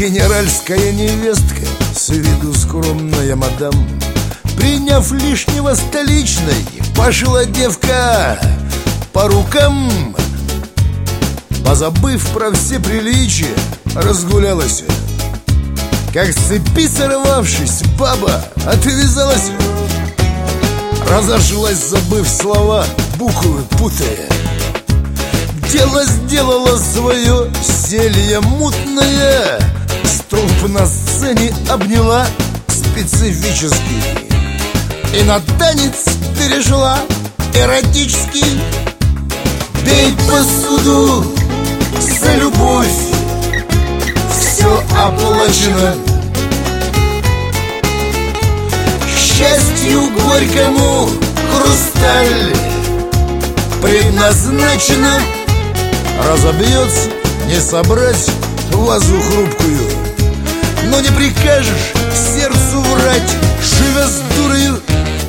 Генеральская невестка, с виду скромная мадам, приняв лишнего столичной, пошла девка по рукам. Позабыв про все приличия, разгулялась. Как с цепи сорвавшись, баба отвязалась. Разошлась, забыв слова, буквы путая. Дело сделало свое, зелье мутное. Столб на сцене обняла специфический и на танец перешла эротический. Бей посуду за любовь, все оплачено. К счастью горькому хрусталь предназначено. Разобьется, не собрать вазу хрупкую, но не прикажешь сердцу врать, живя с дурою.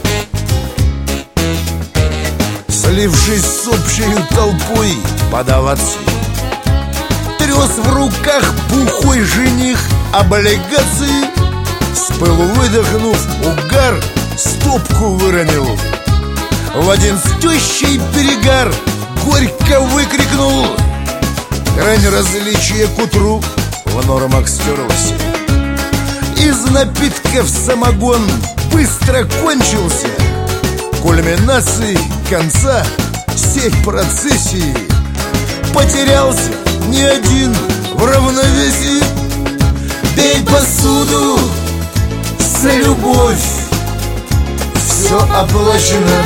Слившись с общей толпой подаваться, тряс в руках бухой жених облигации. С пылу выдохнув угар, стопку выронил. В один тещий перегар горько выкрикнул. Грань различия к утру в нормах стерлась. Из напитков самогон быстро кончился. Кульминацией конца всей процессии потерялся не один в равновесии. Бей посуду за любовь, все оплачено.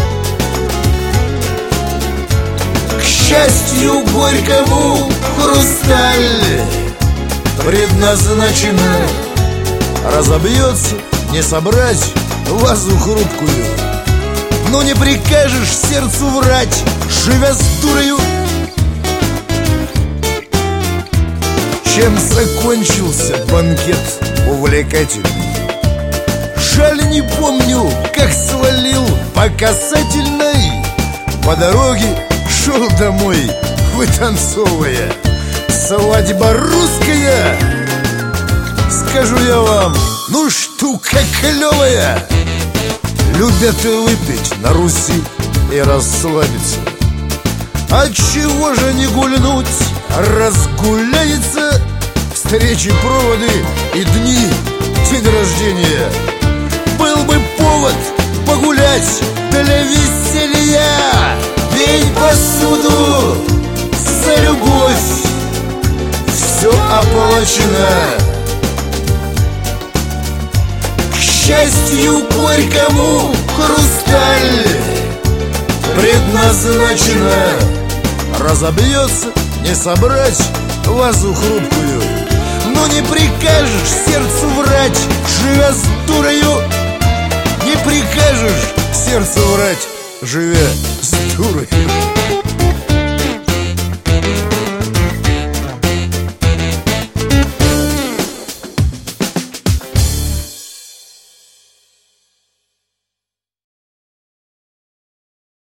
К счастью горькому хрусталь предназначено. Разобьется, не собрать вазу хрупкую, но не прикажешь сердцу врать, живя с дурою. Чем закончился банкет увлекательный, жаль, не помню, как свалил по касательной. По дороге шел домой, вытанцовывая. Свадьба русская, скажу я вам, ну штука клевая. Любят выпить на Руси и расслабиться. Отчего же не гульнуть, разгуляется. Встречи, проводы и дни, день рождения. Был бы повод погулять для веселья. Бей посуду за любовь, все оплачено. К счастью горькому хрусталь предназначено. Разобьется, не собрать вазу хрупкую, но не прикажешь сердцу врать, живя с дурою. Не прикажешь сердцу врать, живя с дурою.